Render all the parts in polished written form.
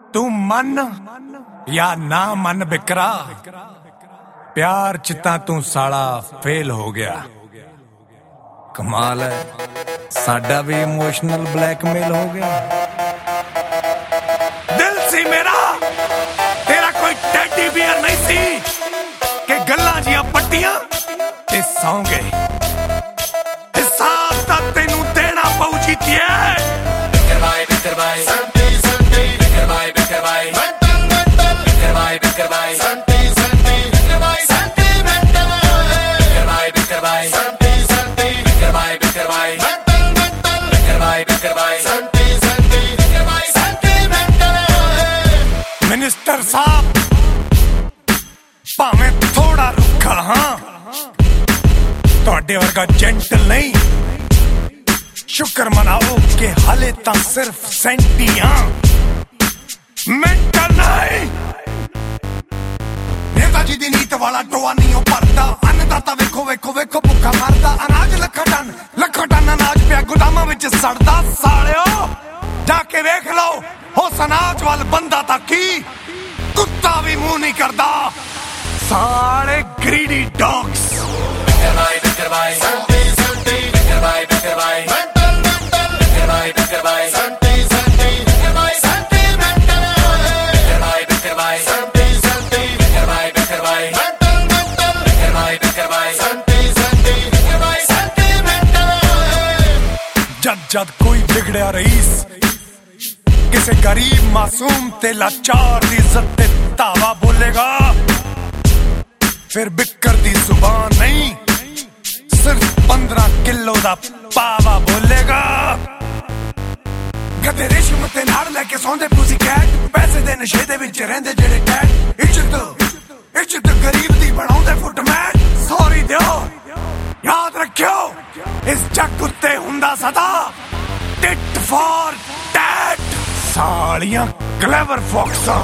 तू मन या ना मन बिकरा, प्यार च तां तू साला फेल हो गया। कमाल है, साडा भी इमोशनल ब्लैकमेल हो गया। दिल सी मेरा, तेरा कोई टेडी बियर नहीं सी कि गल्लां जियां पट्टियां ते सौ गए। हिसाब तां तैनू देना पऊ जीतिए। मिनिस्टर साहब भावें थोड़ा रुखा, हाँ तुहाडे वर्गा जेंटल नहीं। शुक्र मनाओ कि हाले तां सिर्फ सेंटियां, मेंटल नहीं। नेताजी दी नीत वाला टोआ नहीं हो भरदा, अन्नदाता वेखो वेखो वेखो भुखा मरदा। अनाज लखा टन अनाज पिया गोदामां विच सड़दा। सालिओ जाके वेख लो उस अनाज वाल बंदा तां की कुत्ता भी मुंह नहीं करदा। साले ग्रीडी डॉग्स। जद कोई बिगड़िया रईस किसे गरीब मासूम ते लाचार दी इज्जत ते धावा बोलेगा, फिर बिक्कर दी जुबान नहीं सिर्फ 15 किलो दा पावा बोलेगा। गधे रेशम ते नाड़ लेके सौंदे पुसी कैट, पैसे दे नशे दे विच रहिंदे जेड़े टैट। इज्जत गरीब दी बनाउंदे फुटमैट। सॉरी दियो, याद रखियो इस जग उत्ते हुंदा सदा टिट फॉर टैट। सालियां क्लेवर फॉक्सां।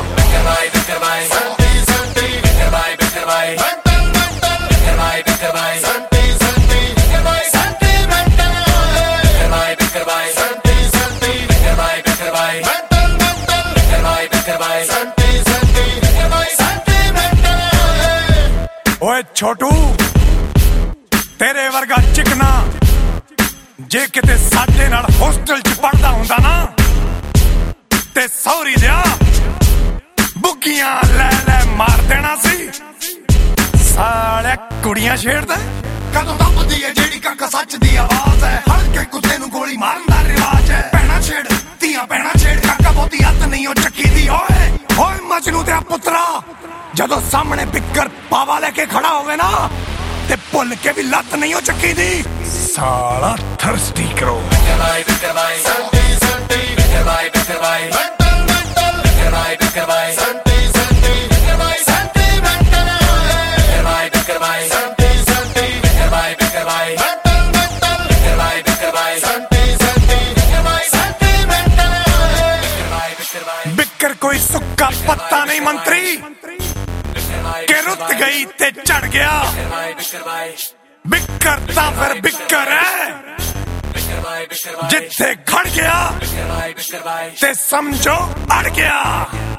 ओए छोटू, तेरे वर्गा चिकना जे किते साडे नाल होस्टल च पढ़दा हुंदा ना ते सौरी दिया बुग्गियां ले मार देना सी। साले कुड़ियां छेड़दा कदों दबदी है जेड़ी काका सच दी आवाज है। हल्के कुत्ते नू गोली मारन दा रिवाज है। भैणा छेड़ तियां भैणा छेड़, काका बहुती हत्थ नहीं ओ चक्की दी। ओए मजनू ते पुत्रा, जदों सामने बिक्कर पावा लेके खड़ा होवे ना ते भुल के भी लत नहीं हो चक्की दी। साला थर्स्टी करो। बिक्कर कोई सुक्का पत्ता नहीं मंत्री के रुत गई ते चढ़ गया। बिक्कर ता फिर बिक्कर है, जिथे खड़ गया ते समझो अड़ गया।